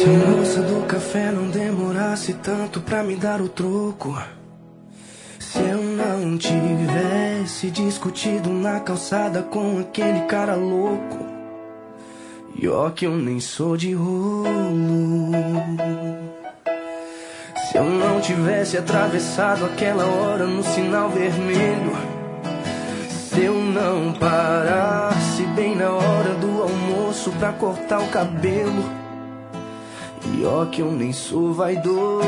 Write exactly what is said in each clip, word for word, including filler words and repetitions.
Se a moça do café não demorasse tanto pra me dar o troco, se eu não tivesse discutido na calçada com aquele cara louco, e ó que eu nem sou de rolo. Se eu não tivesse atravessado aquela hora no sinal vermelho, se eu não parasse bem na hora do almoço pra cortar o cabelo, e ó que eu nem sou vaidoso,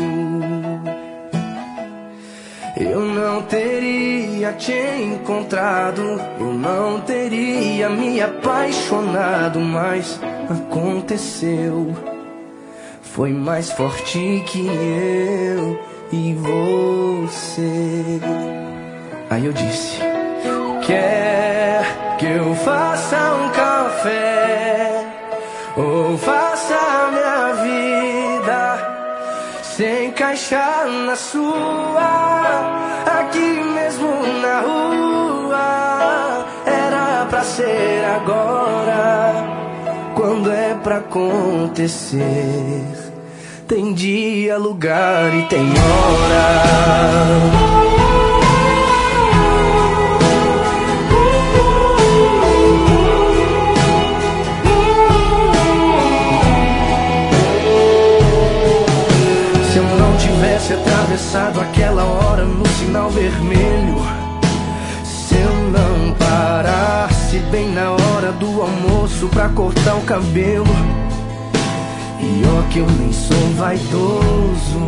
eu não teria te encontrado, eu não teria me apaixonado, mas aconteceu. Foi mais forte que eu e você. Aí eu disse: quer que eu faça um café ou faça minha vida se encaixar na sua, aqui mesmo na rua? Era pra ser agora, quando é pra acontecer. Tem dia, lugar e tem hora. Se eu não tivesse atravessado aquela hora no sinal vermelho, se eu não parasse bem na hora do almoço pra cortar o cabelo, e ó que eu nem sou vaidoso,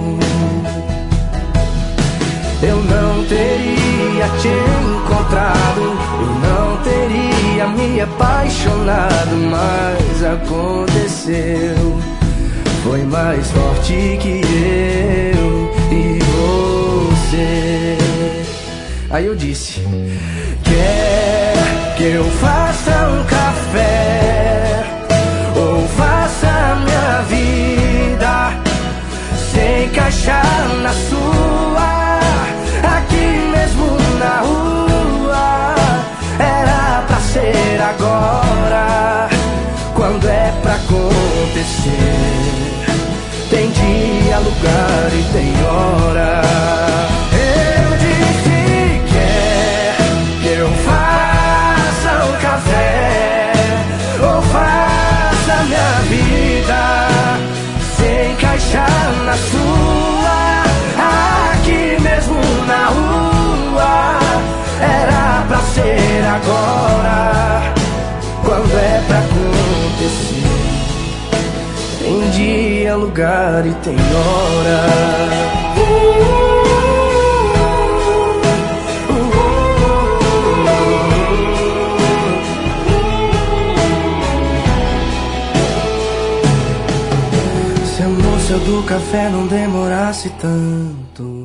eu não teria te encontrado, eu não teria me apaixonado, mas aconteceu. Foi mais forte que eu e você. Aí eu disse: quer que eu faça um café ou faça minha vida se encaixar na sua, aqui mesmo na rua? Era pra ser agora, quando é pra acontecer. Tem dia, lugar e tem hora. Eu disse: quer que eu faça um café ou faça minha vida se encaixar na sua, aqui mesmo na rua? Era pra ser agora, quando é pra acontecer. Tem dia, lugar e tem hora. Se a moça do café não demorasse tanto,